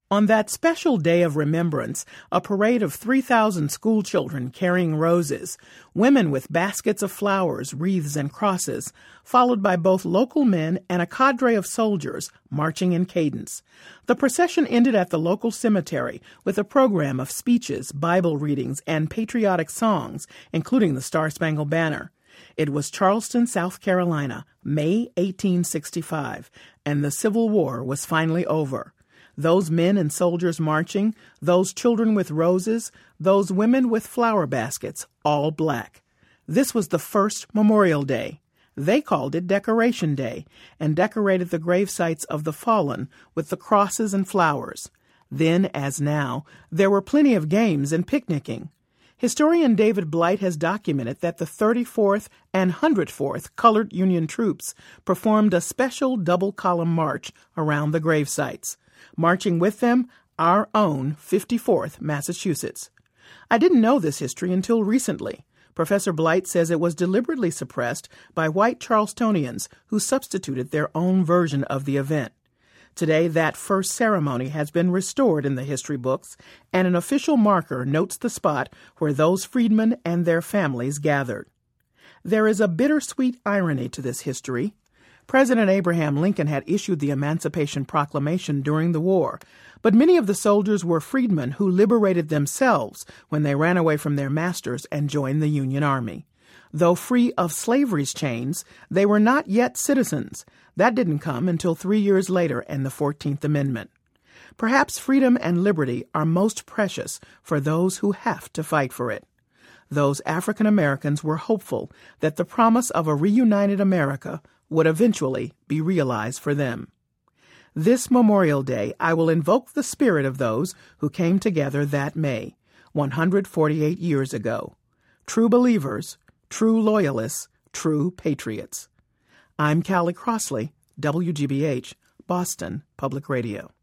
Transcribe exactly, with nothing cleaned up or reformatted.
On that special day of remembrance, a parade of three thousand schoolchildren carrying roses, women with baskets of flowers, wreaths, and crosses, followed by both local men and a cadre of soldiers marching in cadence. The procession ended at the local cemetery with a program of speeches, Bible readings, and patriotic songs, including the Star-Spangled Banner. It was Charleston, South Carolina, May eighteen sixty-five, and the Civil War was finally over. Those men and soldiers marching, those children with roses, those women with flower baskets, all black. This was the first Memorial Day. They called it Decoration Day and decorated the grave sites of the fallen with the crosses and flowers. Then, as now, there were plenty of games and picnicking. Historian David Blight has documented that the thirty-fourth and one hundred fourth Colored Union troops performed a special double-column march around the grave sites. Marching with them, our own fifty-fourth Massachusetts. I didn't know this history until recently. Professor Blight says it was deliberately suppressed by white Charlestonians who substituted their own version of the event. Today, that first ceremony has been restored in the history books, and an official marker notes the spot where those freedmen and their families gathered. There is a bittersweet irony to this history. President Abraham Lincoln had issued the Emancipation Proclamation during the war, but many of the soldiers were freedmen who liberated themselves when they ran away from their masters and joined the Union Army. Though free of slavery's chains, they were not yet citizens. That didn't come until three years later in the fourteenth Amendment. Perhaps freedom and liberty are most precious for those who have to fight for it. Those African Americans were hopeful that the promise of a reunited America would eventually be realized for them. This Memorial Day, I will invoke the spirit of those who came together that May, one hundred forty-eight years ago. True believers, true loyalists, true patriots. I'm Callie Crossley, W G B H, Boston Public Radio.